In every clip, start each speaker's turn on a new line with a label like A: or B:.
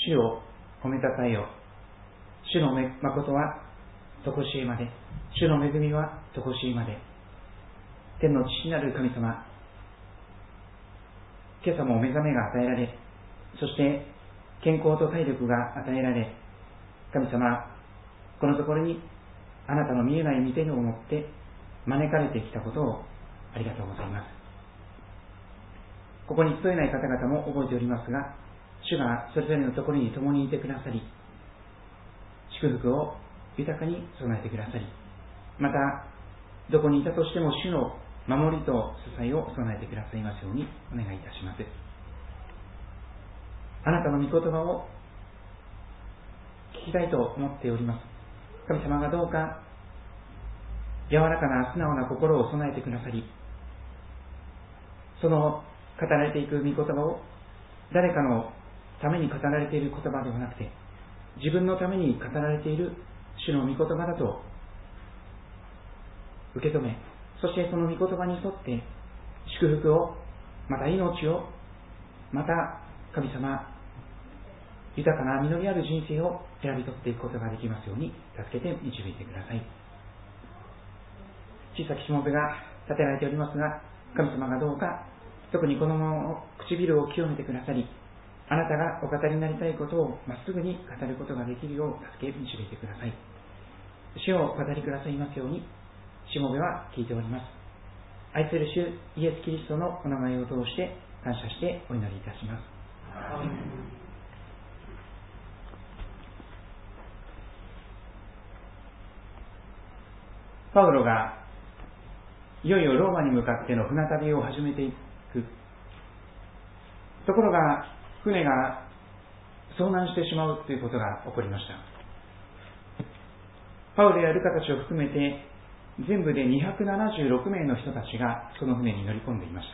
A: 主を褒めたたえよ。主の誠はとこしえまで、主の恵みはとこしえまで。天の父なる神様、今朝も目覚めが与えられ、そして健康と体力が与えられ、神様、このところにあなたの見えない御手を持って招かれてきたことをありがとうございます。ここに集えない方々も覚えておりますが、主がそれぞれのところに共にいてくださり、祝福を豊かに備えてくださり、またどこにいたとしても主の守りと支えを備えてくださいますようにお願いいたします。あなたの御言葉を聞きたいと思っております。神様がどうか柔らかな素直な心を備えてくださり、その語られていく御言葉を誰かのために語られている言葉ではなくて、自分のために語られている主の御言葉だと受け止め、そしてその御言葉に沿って祝福を、また命を、また神様豊かな実りある人生を選び取っていくことができますように助けて導いてください。小さきしもべが立てられておりますが、神様がどうか特にこの唇を清めてくださり、あなたがお語りになりたいことをまっすぐに語ることができるよう助け導いてください。主をお語りくださいますようにしもべは聞いております。愛する主イエス・キリストのお名前を通して感謝してお祈りいたします。パウロがいよいよローマに向かっての船旅を始めていくところが、船が遭難してしまうということが起こりました。パウロやルカたちを含めて全部で276名の人たちがその船に乗り込んでいました。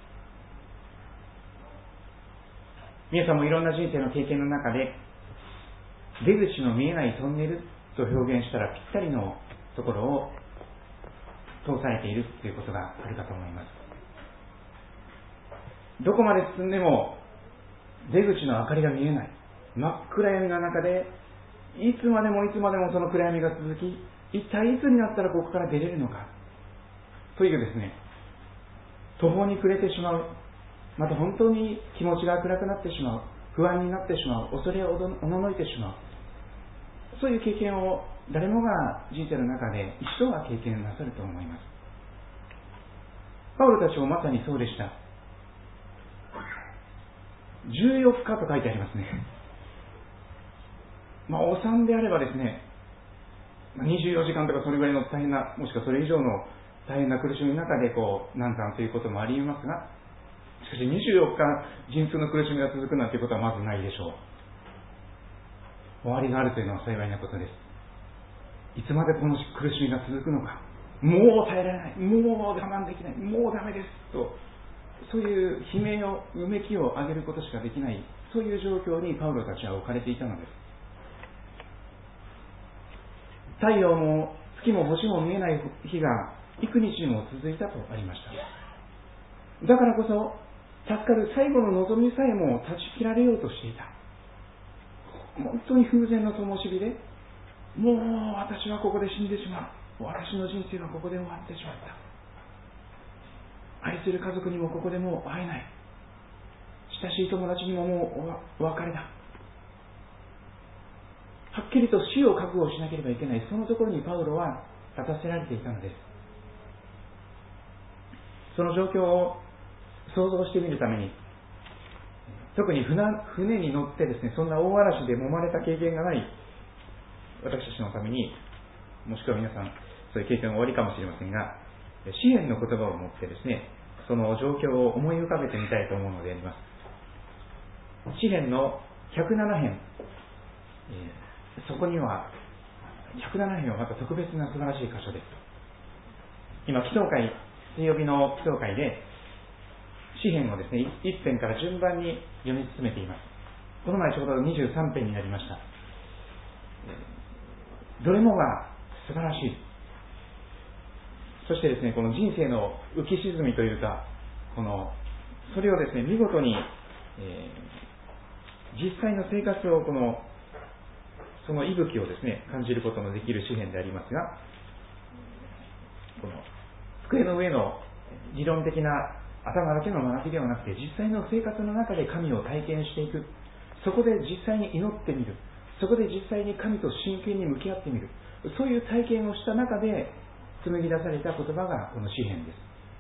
A: 皆さんもいろんな人生の経験の中で出口の見えないトンネルと表現したらぴったりのところを通されているということがあるかと思います。どこまで進んでも出口の明かりが見えない、真っ暗闇の中でいつまでもその暗闇が続き、一体いつになったらここから出れるのかというですね、途方に暮れてしまう、また本当に気持ちが暗くなってしまう、不安になってしまう、恐れをおののいてしまう、そういう経験を誰もが人生の中で一度は経験なさると思います。パウロたちもまさにそうでした。14日と書いてありますね。お産であればですね、24時間とかそれぐらいの大変な、もしくはそれ以上の大変な苦しみの中で難産ということもあり得ますが、しかし24日陣痛の苦しみが続くなんていうことはまずないでしょう。終わりがあるというのは幸いなことです。いつまでこの苦しみが続くのか、もう耐えられない、もう我慢できない、もうダメですと、そういう悲鳴を、うめきを上げることしかできない、そういう状況にパウロたちは置かれていたのです。太陽も月も星も見えない日が幾日も続いたとありました。だからこそ助かる最後の望みさえも断ち切られようとしていた。本当に風前の灯火で、もう私はここで死んでしまう、私の人生はここで終わってしまった、愛する家族にもここでもう会えない、親しい友達にももうお別れだ、はっきりと死を覚悟しなければいけない、そのところにパウロは立たせられていたのです。その状況を想像してみるために、特に船に乗ってですね、そんな大嵐で揉まれた経験がない私たちのために、もしくは皆さんそういう経験がおありかもしれませんが、詩篇の言葉を持ってですね、その状況を思い浮かべてみたいと思うのであります。詩篇の107編、そこには107編はまた特別な素晴らしい箇所です。今祈祷会、水曜日の祈祷会で詩篇をですね、1編から順番に読み進めています。この前ちょうど23編になりました。どれもが素晴らしい。そしてですね、この人生の浮き沈みというか、それをですね、見事に、 実際の生活をその息吹をですね、感じることのできる詩篇でありますが、この机の上の理論的な頭だけの学びではなくて、実際の生活の中で神を体験していく、そこで実際に祈ってみる、そこで実際に神と真剣に向き合ってみる、そういう体験をした中で紡ぎ出された言葉がこの詩篇です。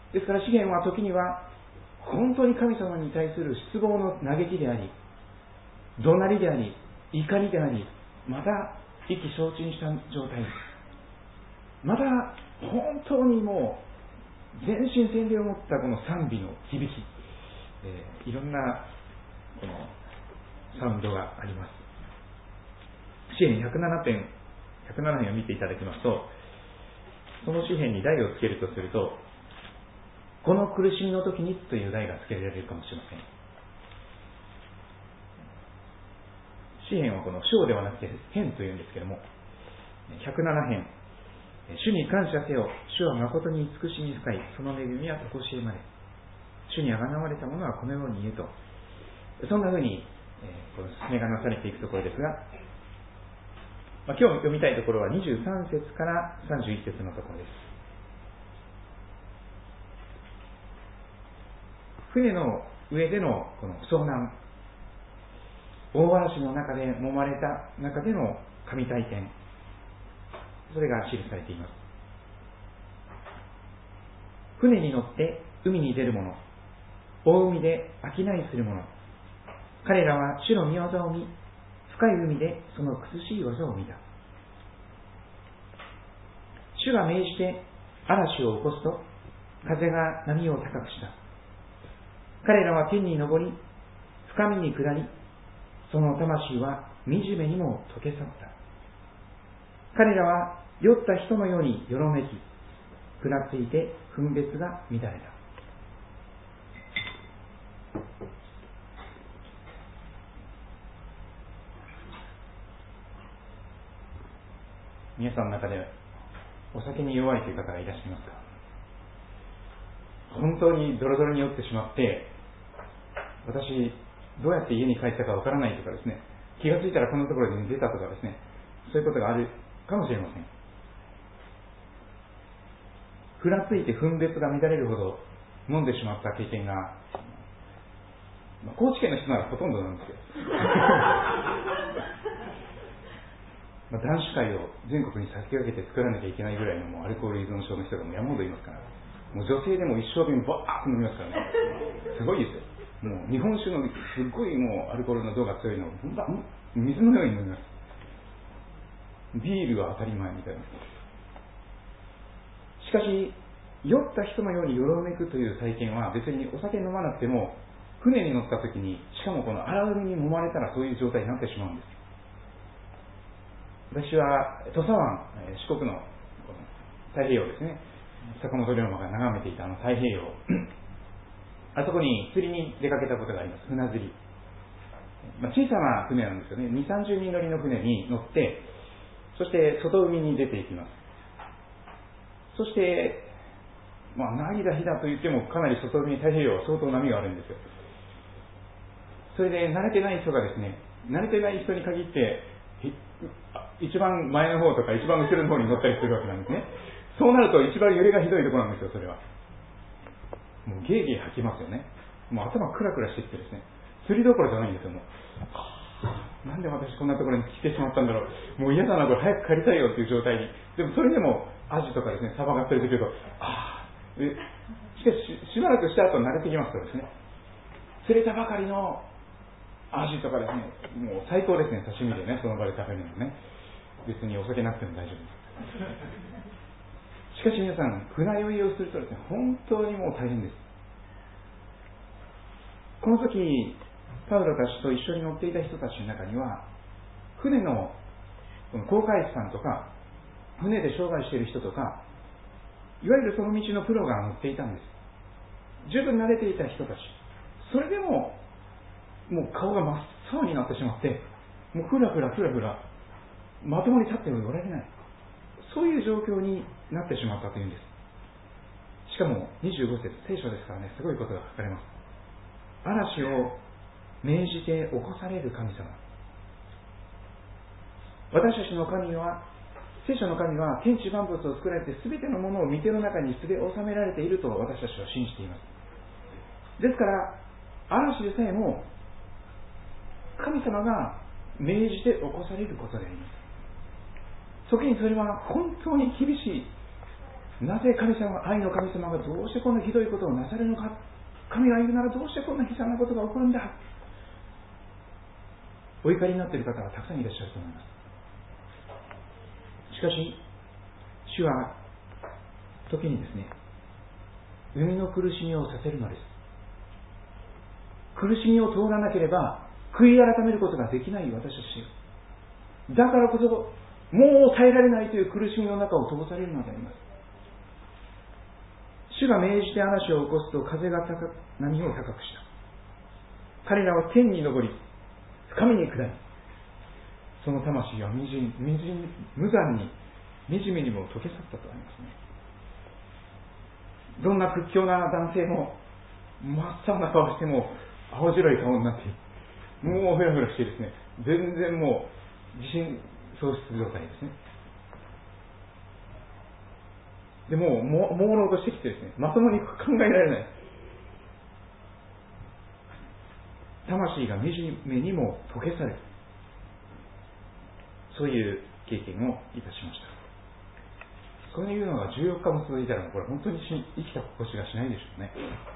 A: ですから詩篇は時には本当に神様に対する失望の嘆きであり、怒鳴りであり、怒りであり、また意気消沈した状態、また本当にもう全身全霊を持ったこの賛美の響き、いろんなこのサウンドがあります。詩篇107編を見ていただきますと、その詩篇に題をつけるとすると、この苦しみの時にという題がつけられるかもしれません。詩篇はこの章ではなくて編というんですけれども、107編、主に感謝せよ、主は誠に慈しみ深い、その恵みは常しえまで、主にあがなわれた者はこのように言えと、そんなふうに、この進めがなされていくところですが、今日読みたいところは23節から31節のところです。船の上でのこの遭難、大嵐の中で揉まれた中での神体験、それが記されています。船に乗って海に出る者、大海で商いする者、彼らは主の御業を見、深い海でその苦しい技を見た。主が命じて嵐を起こすと、風が波を高くした。彼らは天に昇り、深みに下り、その魂は惨めにも溶け去った。彼らは酔った人のようによろめき、ふらついて分別が乱れた。皆さんの中でお酒に弱いという方がいらっしゃいますか？本当にドロドロに酔ってしまって、私どうやって家に帰ったかわからないとかですね、気がついたらこんなところに出たとかですね、そういうことがあるかもしれません。ふらついて分別が乱れるほど飲んでしまった経験が、高知県の人ならほとんどなんですよ。男子会を全国に先駆けて作らなきゃいけないぐらいのもうアルコール依存症の人がもう山ほどいますから、もう女性でも一生瓶バーッと飲みますからね、すごいですよ。もう日本酒のすっごいもうアルコールの度が強いのを水のように飲みます。ビールは当たり前みたいな。しかし酔った人のようによろめくという体験は別にお酒飲まなくても、船に乗った時に、しかもこの荒海に揉まれたらそういう状態になってしまうんです。私は土佐湾、四国の太平洋ですね、坂本龍馬が眺めていたあの太平洋、あそこに釣りに出かけたことがあります。船釣り、小さな船なんですよね。2、30人乗りの船に乗って、そして外海に出ていきます。そして、凪だ日だと言ってもかなり外海、太平洋は相当波があるんですよ。それで慣れてない人がですね、慣れてない人に限って一番前の方とか一番後ろの方に乗ったりするわけなんですね。そうなると一番揺れがひどいところなんですよ。それはもうゲーゲー吐きますよね。もう頭クラクラしてきてですね、釣りどころじゃないんですよ。もうなんで私こんなところに来てしまったんだろう、もう嫌だな、これ早く帰りたいよっていう状態に。でもそれでもアジとかですね、サバが釣れてくるとしかししばらくした後慣れてきますとですね、釣れたばかりのアジとかですね、もう最高ですね。刺身でね、その場で食べるのね、別にお酒なくても大丈夫です。しかし皆さん、船酔いをするとですね、本当にもう大変です。この時パウロたちと一緒に乗っていた人たちの中には、船の航海士さんとか船で商売している人とか、いわゆるその道のプロが乗っていたんです。十分慣れていた人たち。それでももう顔が真っ青になってしまって、もうふらふらまともに立っておられない、そういう状況になってしまったというんです。しかも25節、聖書ですからね、すごいことが書かれます。嵐を命じて起こされる神様。私たちの神は、聖書の神は天地万物を作られて全てのものを御手の中にすで収められていると私たちは信じています。ですから嵐でさえも神様が命じて起こされることであります。時にそれは本当に厳しい。なぜ神様、愛の神様がどうしてこんなひどいことをなさるのか。神がいるならどうしてこんな悲惨なことが起こるんだ。お怒りになっている方はたくさんいらっしゃると思います。しかし主は時にですね、生みの苦しみをさせるのです。苦しみを通らなければ悔い改めることができない私たち。だからこそもう耐えられないという苦しみの中を通されるのであります。主が命じて嵐を起こすと風が波を高くした。彼らは天に昇り深みに下り、その魂は無残に惨めにも溶け去ったとありますね。どんな屈強な男性も真っ青な顔しても青白い顔になって、もうふらふらしてですね、全然もう自信喪失状態ですね。でもう朦朧としてきてですね、まともに考えられない。魂が惨めにも溶け去る、そういう経験をいたしました。そういうのが14日も続いたら、これ本当に生きた心地がしないでしょうね。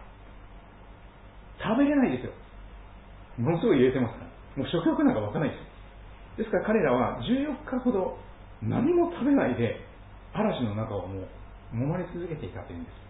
A: 食べれないですよ。ものすごい入れてますから、もう食欲なんか湧かないです。ですから彼らは14日ほど何も食べないで嵐の中をもう揉まれ続けていたというんです。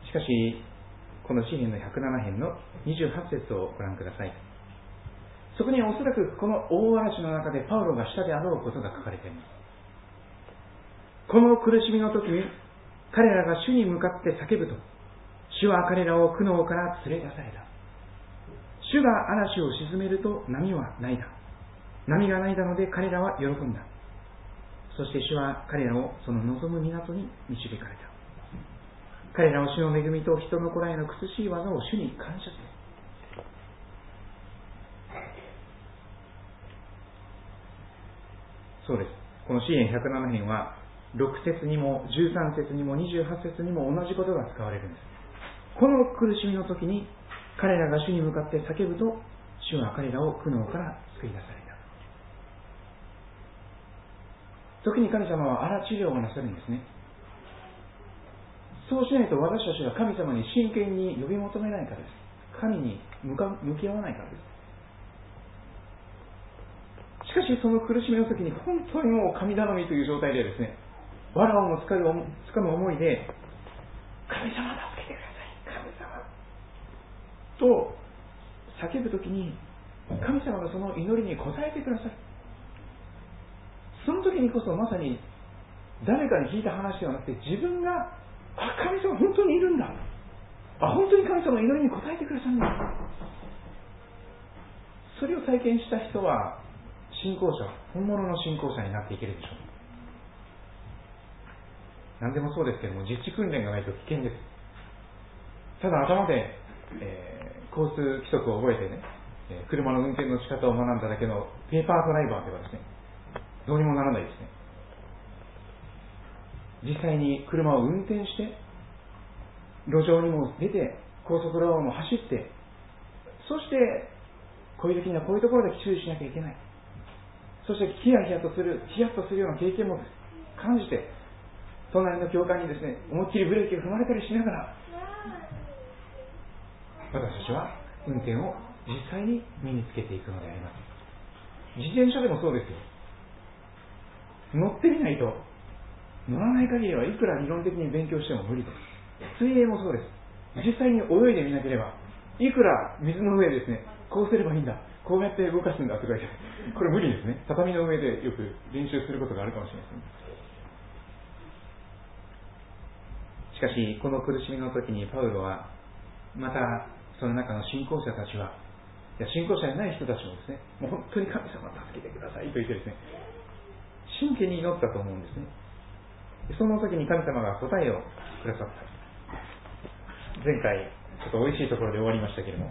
A: しかしこの詩篇の107編の28節をご覧ください。そこにはおそらくこの大嵐の中でパウロがしたであろうことが書かれています。この苦しみの時に彼らが主に向かって叫ぶと、主は彼らを苦悩から連れ出された。主が嵐を鎮めると波はないだ。波がないだので彼らは喜んだ。そして主は彼らをその望む港に導かれた。彼らは主の恵みと人の子らへの苦しい技を主に感謝する。そうです。この詩篇107編は6節にも13節にも28節にも同じことが使われるんです。この苦しみの時に彼らが主に向かって叫ぶと、主は彼らを苦悩から救い出された。時に神様は荒治療をなさるんですね。そうしないと私たちが神様に真剣に呼び求めないからです。神に向き合わないからです。しかしその苦しみの時に本当にもう神頼みという状態でですね、藁をもつかむ思いで、神様助けてください、神様と叫ぶ時に、神様がその祈りに応えてください。その時にこそまさに誰かに聞いた話ではなくて、自分が神様本当にいるんだ、本当に神様の祈りに応えてくださるんだ、それを体験した人は信仰者、本物の信仰者になっていけるでしょう。何でもそうですけども、実地訓練がないと危険です。ただ頭で、交通規則を覚えてね、車の運転の仕方を学んだだけのペーパードライバーではですね、どうにもならないですね。実際に車を運転して路上にも出て高速道路も走って、そしてこういう時にはこういうところで注意しなきゃいけない、そしてヒヤッとするような経験も感じて、隣の教会にですね、思いっきりブレーキを踏まれたりしながら、私たちは運転を実際に身につけていくのであります。自転車でもそうですよ。乗ってみないと、乗らない限りはいくら理論的に勉強しても無理です。水泳もそうです。実際に泳いでみなければ、いくら水の上でですね、こうすればいいんだ、こうやって動かすんだとか言って、これ無理ですね。畳の上でよく練習することがあるかもしれません。しかしこの苦しみの時にパウロはまたその中の信仰者たちは、信仰者じゃない人たちもですね、もう本当に神様助けてくださいと言ってですね、真剣に祈ったと思うんですね。その時に神様が答えをくださった。前回ちょっと美味しいところで終わりましたけれども、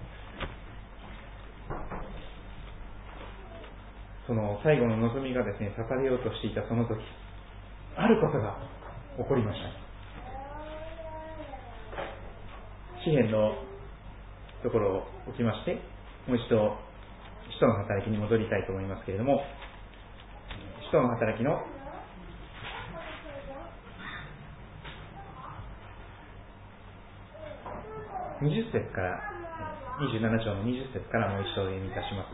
A: その最後の望みがですね、絶たれようとしていたその時、あることが起こりました。詩篇のところを置きまして、もう一度使徒の働きに戻りたいと思いますけれども、使徒の働きの20節から27章の20節からもう一度お読みいたします。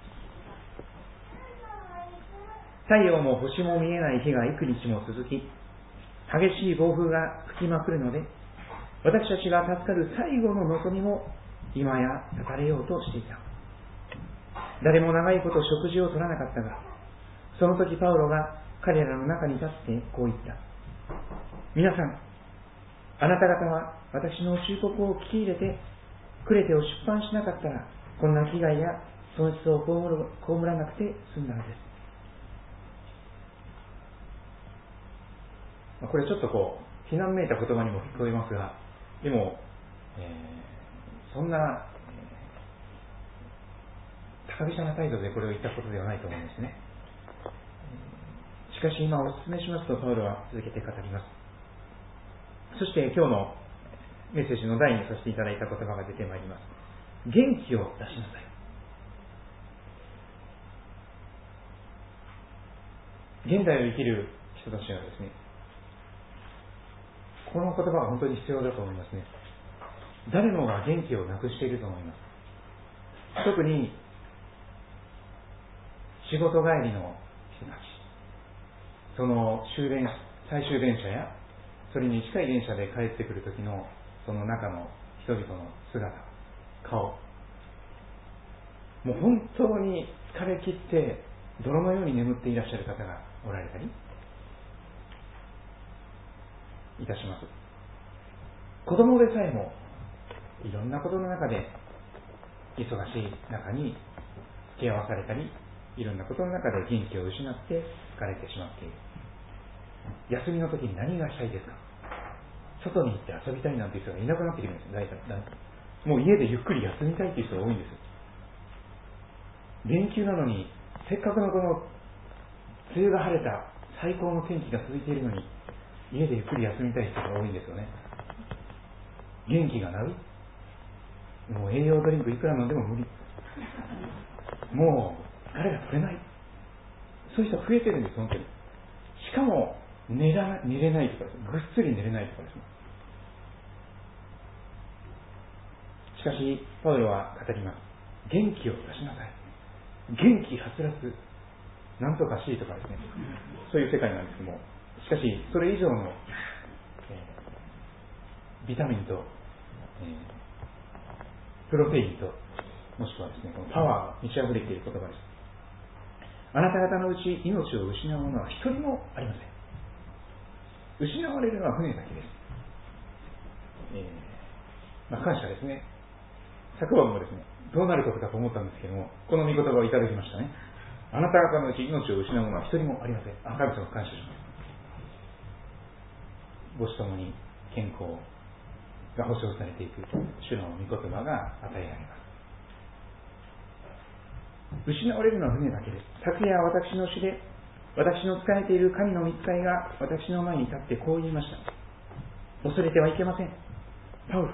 A: 太陽も星も見えない日が幾日も続き、激しい暴風が吹きまくるので、私たちが助かる最後の望みも今や絶たれようとしていた。誰も長いこと食事を取らなかったが、その時パウロが彼らの中に立ってこう言った。皆さん、あなた方は私の忠告を聞き入れて、クレテを出版しなかったら、こんな危害や損失を被らなくて済んだのです。これちょっと非難めいた言葉にも聞こえますが、でも、そんな、高飛車な態度でこれを言ったことではないと思うんですね。しかし今お勧めしますと、パウロは続けて語ります。そして今日のメッセージの題にさせていただいた言葉が出てまいります。元気を出しなさい。現代を生きる人たちはですね、この言葉が本当に必要だと思いますね。誰もが元気をなくしていると思います。特に仕事帰りの人たち、その最終電車やそれに近い電車で帰ってくる時のその中の人々の姿、顔、もう本当に疲れ切って泥のように眠っていらっしゃる方がおられたりいたします。子供でさえもいろんなことの中で忙しい中に付き合わされたり、いろんなことの中で元気を失って疲れてしまっている。休みの時に何がしたいですか？外に行って遊びたいなんていう人がいなくなってくるんです。大体もう家でゆっくり休みたいっていう人が多いんです。連休なのにせっかくのこの梅雨が晴れた最高の天気が続いているのに、家でゆっくり休みたい人が多いんですよね。元気がない、もう栄養ドリンクいくら飲んでも無理、もう疲れが取れない、そういう人増えてるんです。本当に。しかも寝れないとかです、ぐっすり寝れないとかですね。しかしパウロは語ります。元気を出しなさい。元気はつらつなんとかしいとかですね、そういう世界なんですけども、しかしそれ以上の、ビタミンと、プロテインと、もしくはですね、このパワーが満ち溢れている言葉です。あなた方のうち命を失う者は一人もありません。失われるのは船だけです。感謝ですね。昨晩もですね、どうなることかと思ったんですけども、この御言葉をいただきましたね。あなた方のうち命を失う者は一人もありません。神様感謝します。母子ともに健康が保障されていく主の御言葉が与えられます。失われるのは船だけです。昨夜私の主で私の仕えている神の御使いが私の前に立ってこう言いました。恐れてはいけません、パウロ。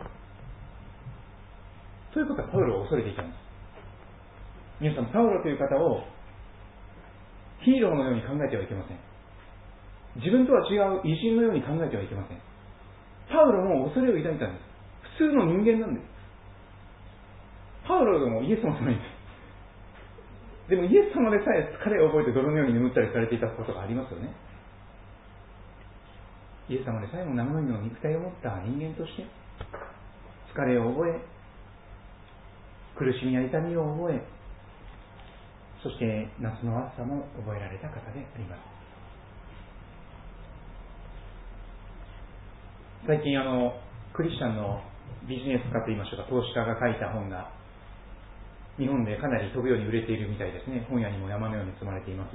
A: ということはパウロを恐れていたんです。皆さん、パウロという方をヒーローのように考えてはいけません。自分とは違う偉人のように考えてはいけません。パウロも恐れを抱いたんです。普通の人間なんです。パウロでもイエス様じゃないんです。でもイエス様でさえ疲れを覚えて泥のように眠ったりされていたことがありますよね。イエス様でさえも生身の肉体を持った人間として疲れを覚え、苦しみや痛みを覚え、そして夏の暑さも覚えられた方であります。最近クリスチャンのビジネス家といいましょうか、投資家が書いた本が日本でかなり飛ぶように売れているみたいですね。本屋にも山のように積まれています。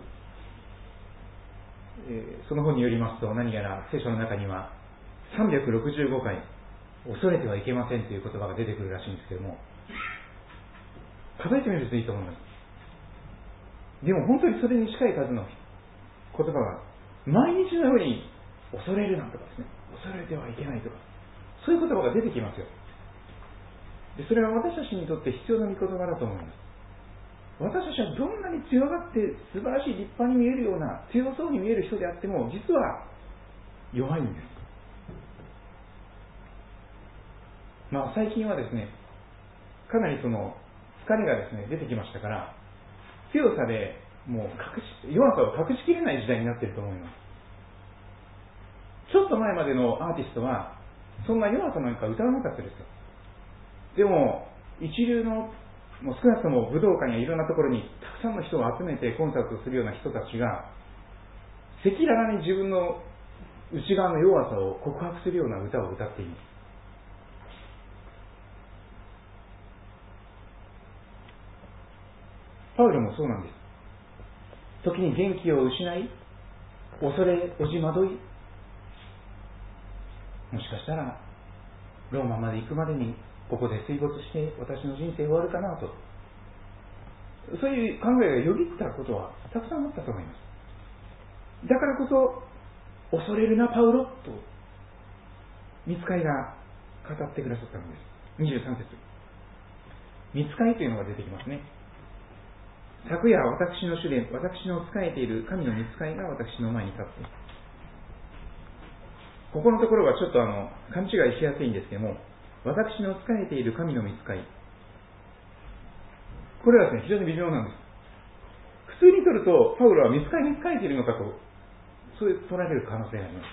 A: その本によりますと、何やら聖書の中には365回恐れてはいけませんという言葉が出てくるらしいんですけども、数えてみるといいと思います。でも本当にそれに近い数の言葉が毎日のように恐れるなとかですね、恐れてはいけないとか、そういう言葉が出てきますよ。でそれは私たちにとって必要な御言葉だと思います。私たちはどんなに強がって素晴らしい立派に見えるような強そうに見える人であっても、実は弱いんです。最近はですね、かなりその疲れがですね出てきましたから、強さでもう弱さを隠しきれない時代になっていると思います。ちょっと前までのアーティストはそんな弱さなんか歌わなかったですよ。でも一流のもう少なくとも武道館やいろんなところにたくさんの人を集めてコンサートをするような人たちが赤裸々に自分の内側の弱さを告白するような歌を歌っています。パウロもそうなんです。時に元気を失い、恐れおじまどい、もしかしたらローマまで行くまでにここで水没して私の人生終わるかなと、そういう考えがよぎったことはたくさんあったと思います。だからこそ恐れるなパウロと御使いが語ってくださったのです。23節、御使いというのが出てきますね。昨夜私の主で私の仕えている神の御使いが私の前に立って、ここのところはちょっと勘違いしやすいんですけども、私の仕えている神の御使い、これはですね非常に微妙なんです。普通にとるとパウロは御使いに仕えているのかと、そう取られる可能性があります。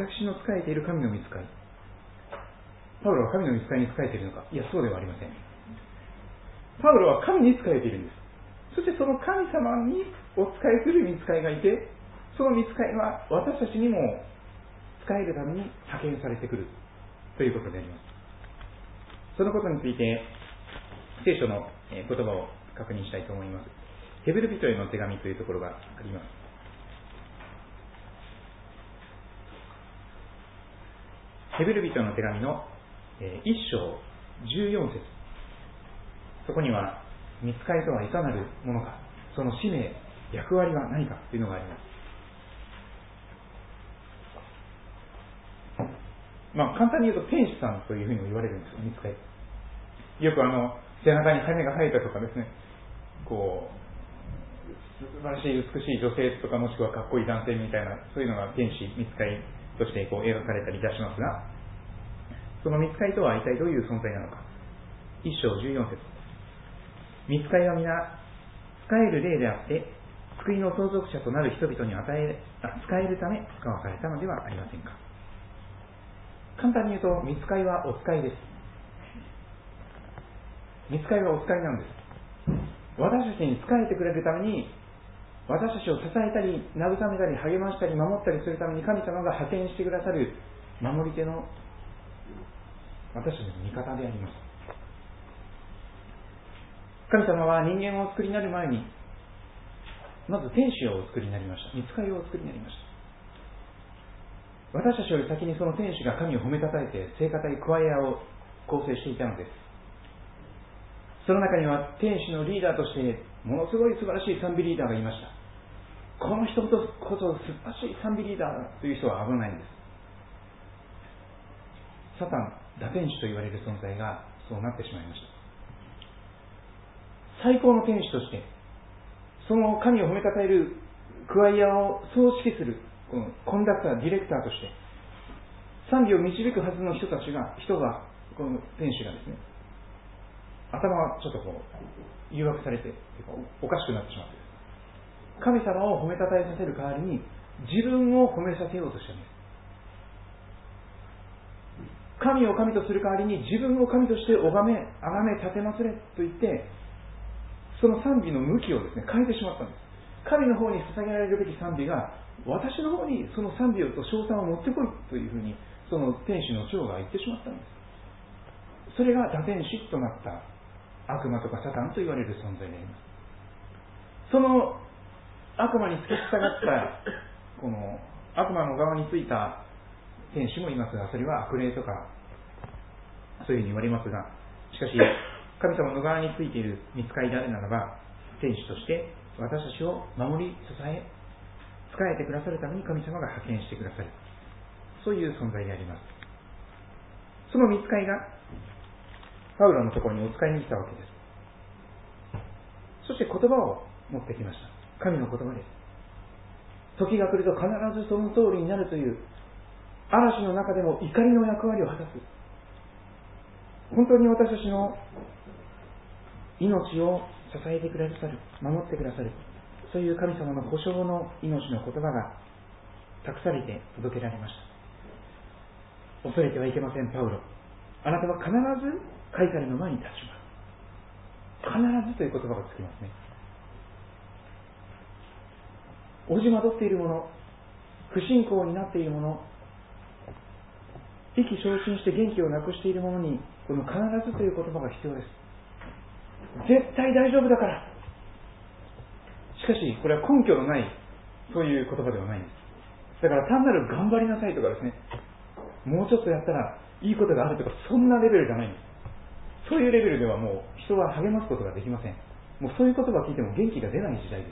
A: 私の仕えている神の御使い、パウロは神の御使いに仕えているのか、いやそうではありません。パウロは神に仕えているんです。そしてその神様にお仕えする御使いがいて、その御使いは私たちにも仕えるために派遣されてくるということであります。そのことについて聖書の言葉を確認したいと思います。ヘブル人への手紙というところがあります。ヘブル人の手紙の1章14節、そこには御使いとはいかなるものか、その使命役割は何かというのがあります。簡単に言うと天使さんというふうにも言われるんですよ、御使い。よく背中に羽が生えたとかですね、素晴らしい美しい女性とか、もしくはかっこいい男性みたいな、そういうのが天使、御使いとして描かれたりいたしますが、その御使いとは一体どういう存在なのか。1章14節、御使いは皆仕える霊であって、救いの相続者となる人々に使えるため使わされたのではありませんか。簡単に言うと、御使いはお使いです。御使いはお使いなんです。私たちに仕えてくれるために、私たちを支えたり慰めたり励ましたり守ったりするために神様が派遣してくださる守り手の私たちの味方であります。神様は人間をお作りになる前に、まず天使をお作りになりました。御使いをお作りになりました。私たちより先にその天使が神を褒めたたえて聖歌隊クワイアを構成していたのです。その中には天使のリーダーとしてものすごい素晴らしい賛美リーダーがいました。この人こそ素晴らしい賛美リーダーだという人は危ないんです。サタン、堕天使と言われる存在がそうなってしまいました。最高の天使としてその神を褒めたたえるクワイアを総指揮するこのコンダクター、ディレクターとして賛美を導くはずの人がこの天使がですね、頭がちょっと誘惑されておかしくなってしまって、神様を褒めたたえさせる代わりに自分を褒めさせようとしたんです。神を神とする代わりに自分を神として崇め立てまつれと言って、その賛美の向きをですね変えてしまったんです。神の方に捧げられるべき賛美が私の方にその賛美と称賛を持ってこいというふうにその天使の長が言ってしまったんです。それが堕天使となった悪魔とかサタンと言われる存在であります。その悪魔に付き従ったこの悪魔の側についた天使もいますが、それは悪霊とかそういうふうに言われますが、しかし神様の側についている御使いであるならば、天使として私たちを守り支え仕えてくださるために神様が派遣してくださる、そういう存在であります。その御使いがパウロのところにお使いに来たわけです。そして言葉を持ってきました。神の言葉です。時が来ると必ずその通りになるという、嵐の中でも怒りの役割を果たす、本当に私たちの命を支えてくださる、守ってくださる、そういう神様の保証の命の言葉が託されて届けられました。恐れてはいけません、パウロ。あなたは必ずカイサルの前に立ちます。必ずという言葉がつきますね。おじまどっているもの、不信仰になっているもの、意気消沈して元気をなくしているものに、この必ずという言葉が必要です。絶対大丈夫だから。しかしこれは根拠のないそういう言葉ではないんです。だから単なる頑張りなさいとかですね、もうちょっとやったらいいことがあるとか、そんなレベルじゃないんです。そういうレベルではもう人は励ますことができません。もうそういう言葉を聞いても元気が出ない時代です。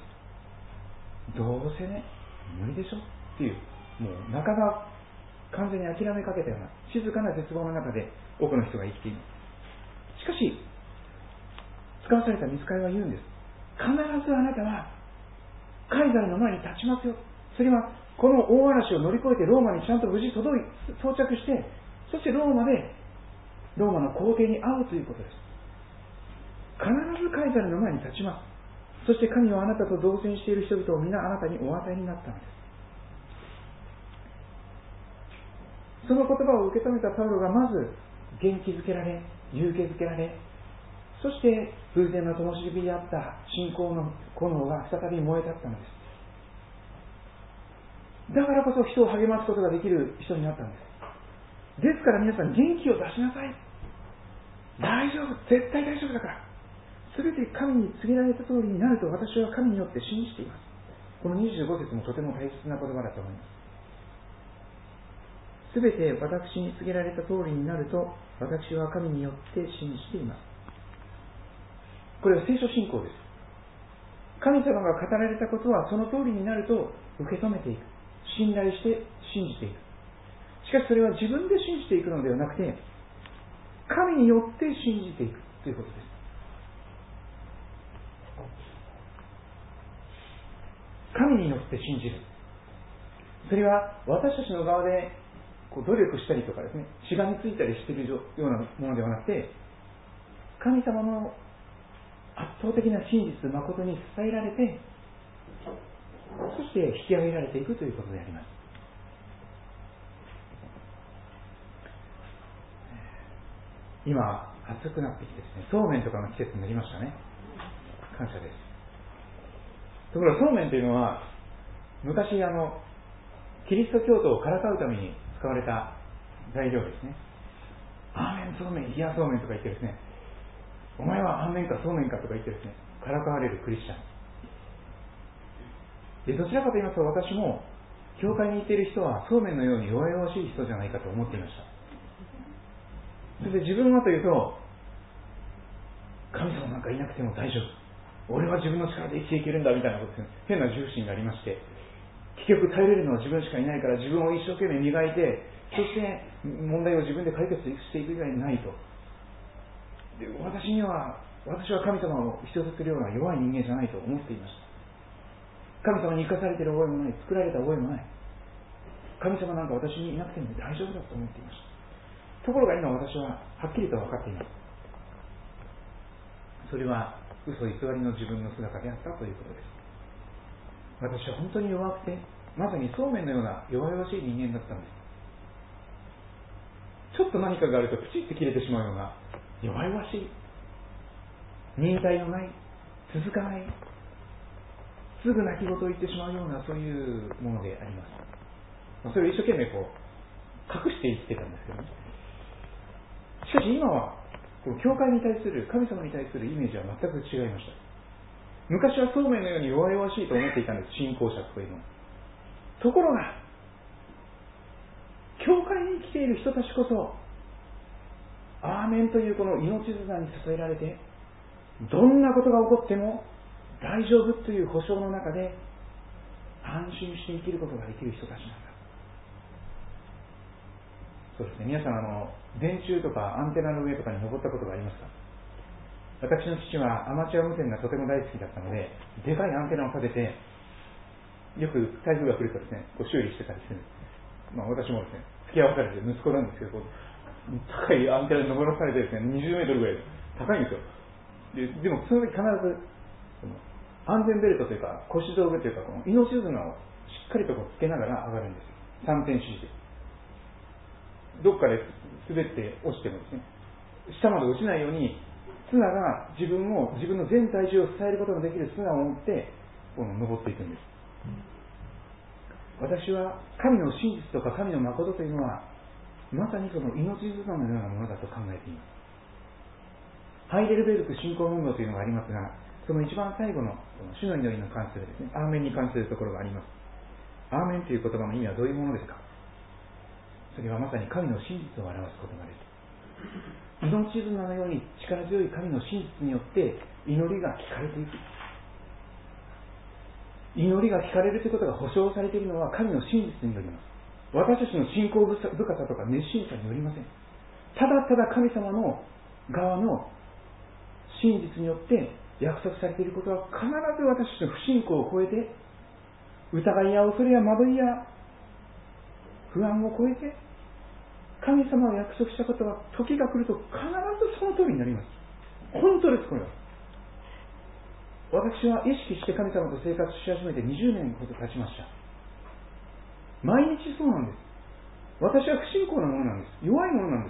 A: どうせね、無理でしょっていう、もう半ば完全に諦めかけたような静かな絶望の中で多くの人が生きています。しかし使わされた御使いは言うんです。必ずあなたはカイサルの前に立ちますよ。それはこの大嵐を乗り越えてローマにちゃんと無事到着して、そしてローマの皇帝に会うということです。必ずカイサルの前に立ちます。そして神はあなたと同棲している人々を皆あなたにお与えになったのです。その言葉を受け止めたパウロがまず元気づけられ、勇気づけられ、そして偶然の灯火であった信仰の炎が再び燃え立ったのです。だからこそ人を励ますことができる人になったんです。ですから皆さん、元気を出しなさい。大丈夫、絶対大丈夫だから。すべて神に告げられた通りになると私は神によって信じています。この25節もとても大切な言葉だと思います。すべて私に告げられた通りになると私は神によって信じています。これは聖書信仰です。神様が語られたことはその通りになると受け止めていく、信頼して信じていく。しかしそれは自分で信じていくのではなくて、神によって信じていくということです。神によって信じる。それは私たちの側で努力したりとかですね、しがみついたりしているようなものではなくて、神様の圧倒的な真実、誠に伝えられて、そして引き上げられていくということであります。今暑くなってきてですね、そうめんとかの季節になりましたね。感謝です。ところがそうめんというのは昔キリスト教徒をからかうために使われた材料ですね。アーメンそうめん、冷やそうめんとか言ってですね、お前はアーメンかそうめんかとか言ってですね、からかわれるクリスチャンで、どちらかと言いますと私も教会に行っている人はそうめんのように弱々しい人じゃないかと思っていました。そして自分はというと、神様なんかいなくても大丈夫、俺は自分の力で生きていけるんだみたいなことですね、変な重心がありまして、結局頼れるのは自分しかいないから自分を一生懸命磨いて、そして問題を自分で解決していく以外にないと。で、私は神様を必要とするような弱い人間じゃないと思っていました。神様に生かされている覚えもない、作られた覚えもない。神様なんか私にいなくても大丈夫だと思っていました。ところが今私ははっきりと分かっています。それは嘘偽りの自分の姿であったということです。私は本当に弱くて、まさにそうめんのような弱々しい人間だったんです。ちょっと何かがあるとプチッと切れてしまうような弱々しい、忍耐のない、続かない、すぐ泣き言を言ってしまうような、そういうものであります。それを一生懸命隠して生きてたんですけどね。しかし今は教会に対する、神様に対するイメージは全く違いました。昔はそうめんのように弱々しいと思っていたんです、信仰者というのは。ところが教会に来ている人たちこそ、アーメンというこの命綱に支えられて、どんなことが起こっても大丈夫という保証の中で安心して生きることができる人たちなんだ。そうですね、皆さん電柱とかアンテナの上とかに登ったことがありますか？私の父はアマチュア無線がとても大好きだったので、でかいアンテナを立てて、よく台風が来るとですね、こう修理してたりする。私もですね、付き合わされて息子なんですけど、高いアンテナに登らされてですね、20メートルぐらい高いんですよ。でもその時必ず安全ベルトというか腰道具というかこの命綱をしっかりとこうつけながら上がるんですよ。3点指示で。どっかで滑って落ちてもですね、下まで落ちないように綱が自分の全体重を支えることができる綱を持ってこの登っていくんです。私は神の真実とか神の誠というのはまさにその命綱のようなものだと考えています。ハイデルベルク信仰運動というのがありますが、その一番最後の主の祈りに関するですね、アーメンに関するところがあります。アーメンという言葉の意味はどういうものですか？それはまさに神の真実を表すことがです。命綱のように力強い神の真実によって祈りが聞かれていく。祈りが聞かれるということが保証されているのは神の真実によります。私たちの信仰深さとか熱心さによりません。ただただ神様の側の真実によって約束されていることは、必ず私たちの不信仰を超えて、疑いや恐れや惑いや不安を超えて、神様を約束したことは時が来ると必ずその通りになります。本当です。これは私は意識して神様と生活し始めて20年ほど経ちました。毎日そうなんです。私は不信仰なものなんです。弱いものなんです。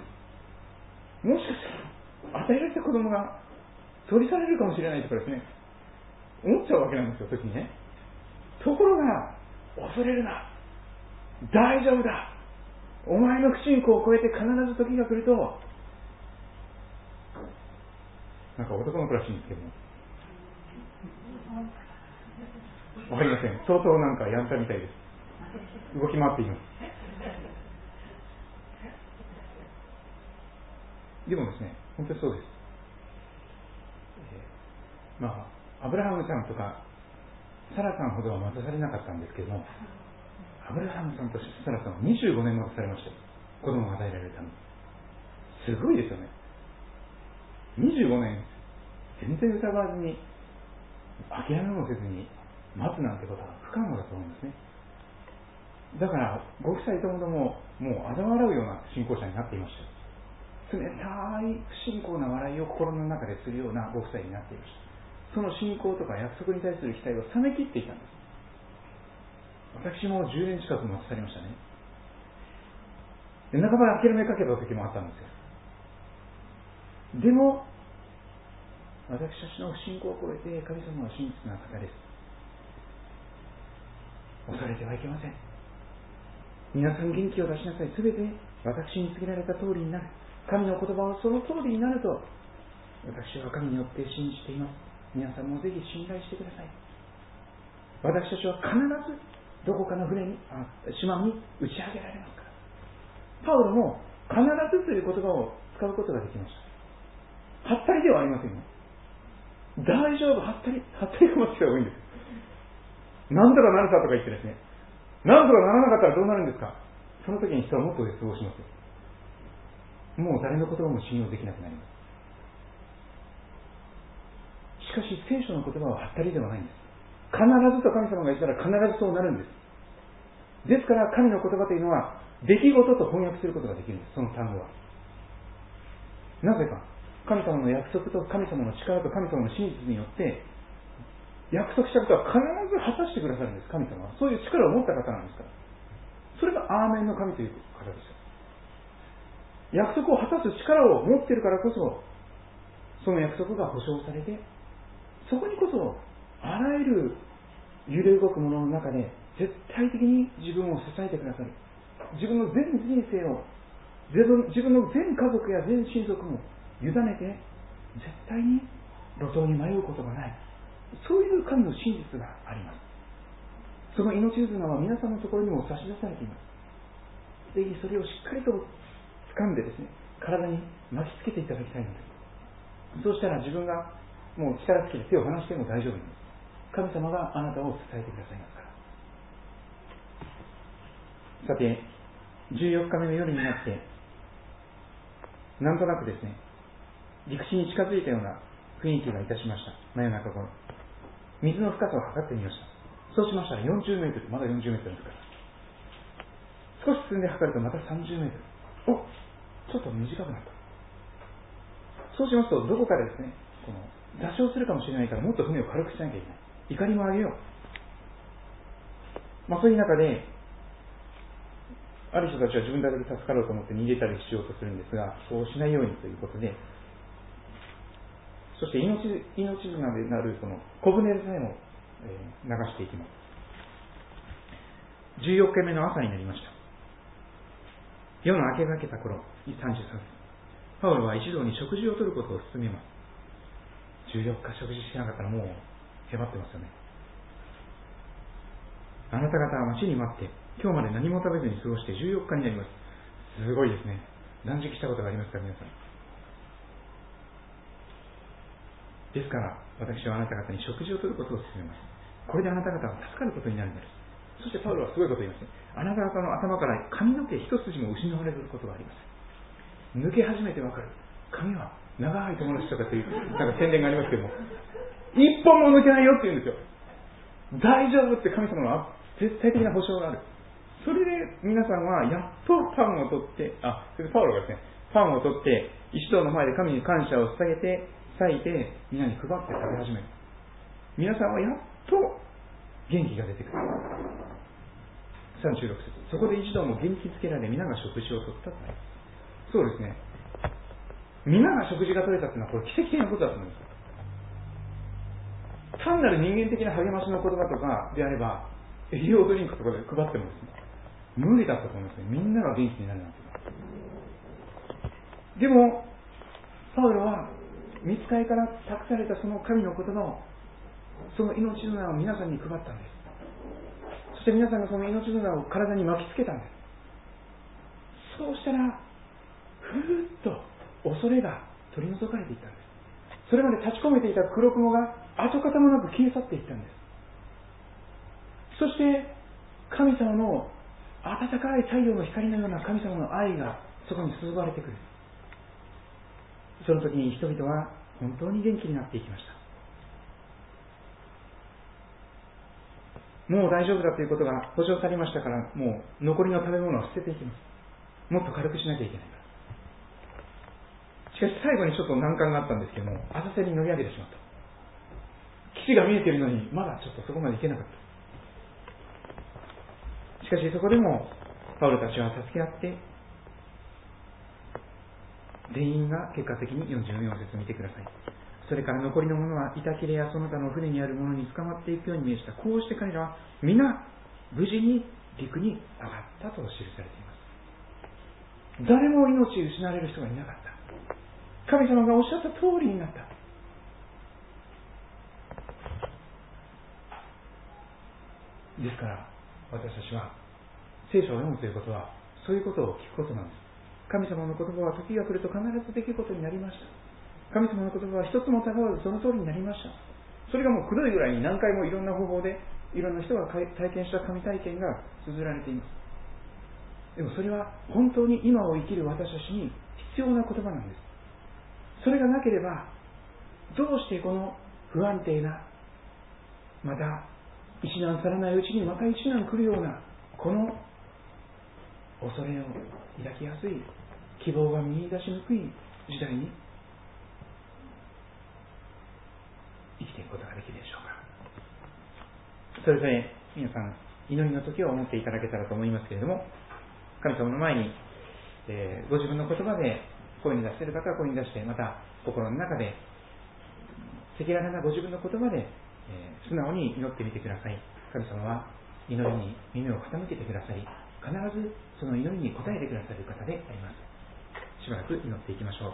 A: もしかしたら与えられた子供が取り去られるかもしれないとかですね、思っちゃうわけなんですよ、時にね。ところが、恐れるな、大丈夫だ、お前の不信仰を超えて必ず時が来ると、なんか男の子らしいんですけども、わかりません。相当なんかやんちゃみたいです。動き回っています。でもですね、本当にそうです。アブラハムさんとかサラさんほどは待たされなかったんですけども、アブラハムさんとサラさんは25年待たされました。子供が与えられるために。すごいですよね。25年全然疑わずに、諦めもせずに待つなんてことは不可能だと思うんですね。だからご夫妻ともどももう嘲笑うような信仰者になっていました。冷たい不信仰な笑いを心の中でするようなご夫妻になっていました。その信仰とか約束に対する期待を冷めきっていたんです。私も10年近く待たされましたね。で、半ば諦めかけた時もあったんですよ。でも私たちの不信仰を超えて神様は真実な方です。恐れてはいけません。皆さん元気を出しなさい。すべて私に告げられた通りになる。神の言葉はその通りになると私は神によって信じています。皆さんもぜひ信頼してください。私たちは必ずどこかの島に打ち上げられますから。パウロも必ずという言葉を使うことができました。はったりではありませんよ。大丈夫、はったりが間違いが多いんです。なんとかなるさとか言ってですね、なんとかならなかったらどうなるんですか。その時に人はもっと絶望します。もう誰の言葉も信用できなくなります。しかし聖書の言葉ははったりではないんです。必ずと神様が言ったら必ずそうなるんです。ですから神の言葉というのは出来事と翻訳することができるんです。その単語はなぜか、神様の約束と神様の力と神様の真実によって約束したことは必ず果たしてくださるんです。神様はそういう力を持った方なんですから。それがアーメンの神という方です。約束を果たす力を持っているからこそ、その約束が保証されて、そこにこそあらゆる揺れ動くものの中で絶対的に自分を支えてくださる。自分の全人生を、自分の全家族や全親族も委ねて絶対に路頭に迷うことがない、そういう神の真実があります。その命綱は皆さんのところにも差し出されています。 ぜひそれをしっかりと掴んでですね、体に巻きつけていただきたいのです。そうしたら自分がもう力尽きて手を離しても大丈夫なんです。神様があなたを支えてくださいますから。さて、14日目の夜になって、なんとなくですね、陸地に近づいたような雰囲気がいたしました。真夜中頃。水の深さを測ってみました。そうしましたら40メートル、まだ40メートルの深さ。少し進んで測るとまた30メートル。ちょっと短くなった。そうしますと、どこかでですね、この座礁するかもしれないからもっと船を軽くしなきゃいけない。怒りも上げよう。そういう中で、ある人たちは自分だけで助かろうと思って逃げたりしようとするんですが、そうしないようにということで、そして命綱でなるこの小舟でさえも流していきます。14日目の朝になりました。夜の明けがけた頃、33分、パウロは一同に食事をとることを勧めます。14日食事しなかったらもうへばってますよね。あなた方は待ちに待って今日まで何も食べずに過ごして14日になります。すごいですね。断食したことがありますか皆さん。ですから私はあなた方に食事をとることを勧めます。これであなた方は助かることになるのです。そしてパウロはすごいことを言いますね。あなた方の頭から髪の毛一筋も失われることがあります。抜け始めてわかる。髪は長い友達とかという宣伝がありますけども、一本も抜けないよって言うんですよ。大丈夫って神様の絶対的な保証がある。それで皆さんはやっとパンを取って、それでパウロがですね、パンを取って一同の前で神に感謝を捧げて裂いて皆に配って食べ始める。皆さんはやっと元気が出てくる。36節、そこで一同も元気づけられ皆が食事をとったとなります。そうですね、皆が食事が取れたというのはこれ奇跡的なことだと思います。単なる人間的な励ましの言葉とかであれば栄養ドリンクとかで配ってもですね、無理だったと思いますね。みんなが元気になるなんて。でもパウロは御使いから託されたその神の言葉を、その命綱を皆さんに配ったんです。そして皆さんがその命綱を体に巻きつけたんです。そうしたらふーっと恐れが取り除かれていったんです。それまで立ち込めていた黒雲が跡形もなく消え去っていったんです。そして神様の暖かい太陽の光のような神様の愛がそこに注がれてくる。その時に人々は本当に元気になっていきました。もう大丈夫だということが保証されましたから、もう残りの食べ物を捨てていきます。もっと軽くしなきゃいけないから。しかし最後にちょっと難関があったんですけども、浅瀬に乗り上げてしまった。岸が見えているのにまだちょっとそこまで行けなかった。しかしそこでもパウロたちは助け合って、全員が結果的に44節見てください。それから残りの者は板切れやその他の船にある者に捕まっていくように命じた。こうして彼らは皆無事に陸に上がったと記されています。誰も命を失われる人がいなかった。神様がおっしゃった通りになった。ですから私たちは聖書を読むということはそういうことを聞くことなんです。神様の言葉は時が来ると必ず出来事になりました。神様の言葉は一つもたがわずその通りになりました。それがもうくどいぐらいに何回もいろんな方法でいろんな人が体験した神体験が綴られています。でもそれは本当に今を生きる私たちに必要な言葉なんです。それがなければどうしてこの不安定な、また一難去らないうちにまた一難来るようなこの恐れを抱きやすい、希望が見出しにくい時代に生きていくことができるでしょうか。それぞれ皆さん祈りの時を思っていただけたらと思いますけれども、神様の前に、ご自分の言葉で声に出している方は声に出して、また心の中で赤裸々なご自分の言葉で、素直に祈ってみてください。神様は祈りに耳を傾けてくださり、必ずその祈りに応えてくださる方であります。しばらく祈っていきましょう。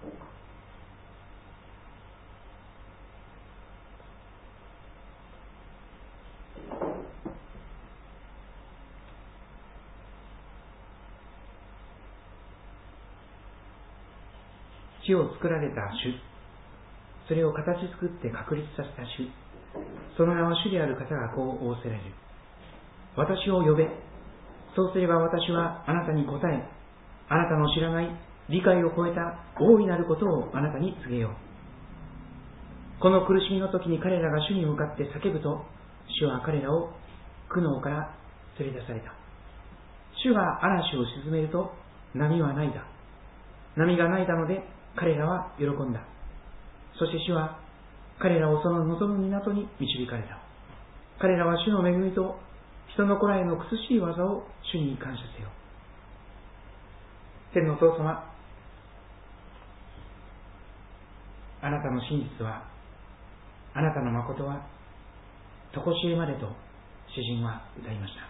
A: 地を作られた主、それを形作って確立させた主、その名は主である方がこう仰せられる。私を呼べ、そうすれば私はあなたに答え、あなたの知らない理解を超えた大いなることをあなたに告げよう。この苦しみの時に彼らが主に向かって叫ぶと、主は彼らを苦悩から連れ出された。主が嵐を沈めると波はないだ。波がないだので彼らは喜んだ。そして主は彼らをその望む港に導かれた。彼らは主の恵みと人の子らへの苦しい技を主に感謝せよ。天のお父様、あなたの真実は、あなたの誠はとこしえまでと詩人は歌いました。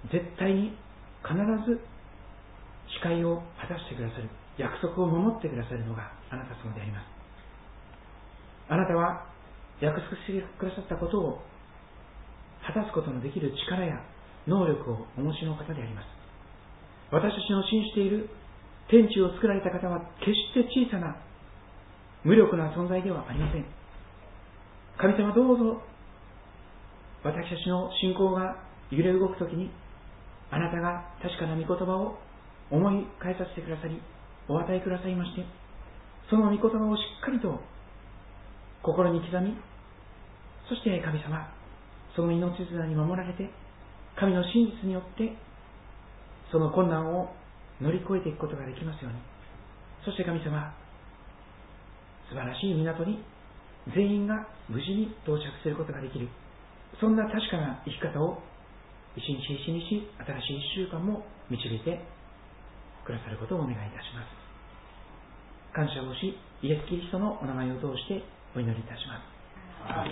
A: 絶対に必ず誓いを果たしてくださる、約束を守ってくださるのがあなた様であります。あなたは約束してくださったことを果たすことのできる力や能力をお持ちの方であります。私たちの信じている天地を作られた方は決して小さな無力な存在ではありません。神様、どうぞ私たちの信仰が揺れ動くときに、あなたが確かな御言葉を思い返させてくださり、お与えくださいまして、その御言葉をしっかりと心に刻み、そして神様、その命綱に守られて、神の真実によってその困難を乗り越えていくことができますように。そして神様、素晴らしい港に全員が無事に到着することができる、そんな確かな生き方を一日一日、新しい一週間も導いてくださることをお願いいたします。感謝をし、イエス・キリストのお名前を通してお祈りいたします。